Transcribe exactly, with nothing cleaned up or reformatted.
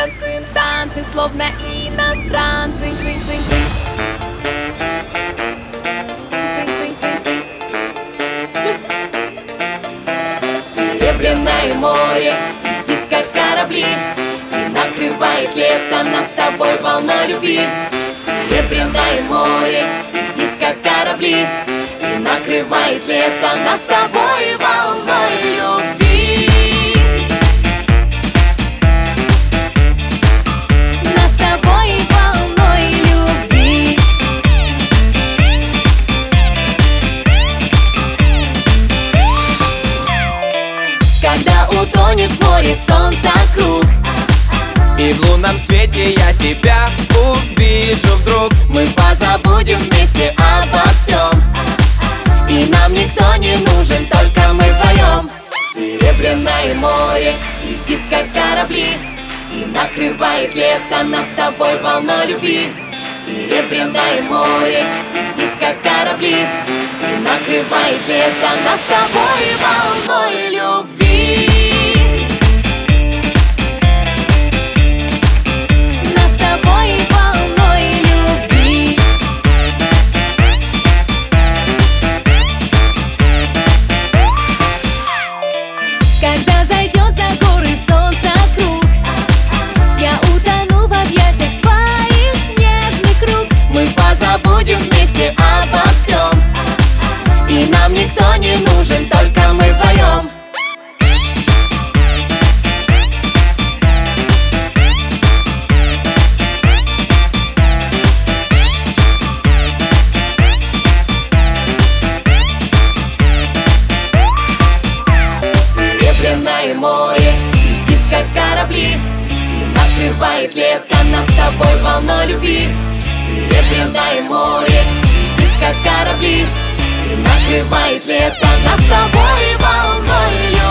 танцуем танцы, словно иностранцы. Цинь-цинь-цинь. Цинь-цинь-цинь-цинь. Серебряное море, диско корабли, и накрывает лето нас с тобой волной любви. Серебряное море, диско корабли, и накрывает лето нас с тобой волной любви. Нас с тобой волной любви. Когда утонет в море солнца круг, и в лунном свете я тебя увижу вдруг, мы позабудем вместе обо всем, и нам никто не нужен, только мы вдвоем. Серебряное море и диско корабли, и накрывает лето нас с тобой волной любви. Серебряное море и диско корабли, и накрывает лето нас с тобой волной любви. Нас с тобой волной любви. Когда зайдет за горы солнца круг, я утону в объятиях твоих нежных рук. Мы позабудем вместе обо всем, и нам никто не нужен, только мы вдвоем. Серебряное море и диско корабли, и накрывает лето нас с тобой волной любви. Серебряное море и диско корабли, и накрывает лето нас с тобой волной любви.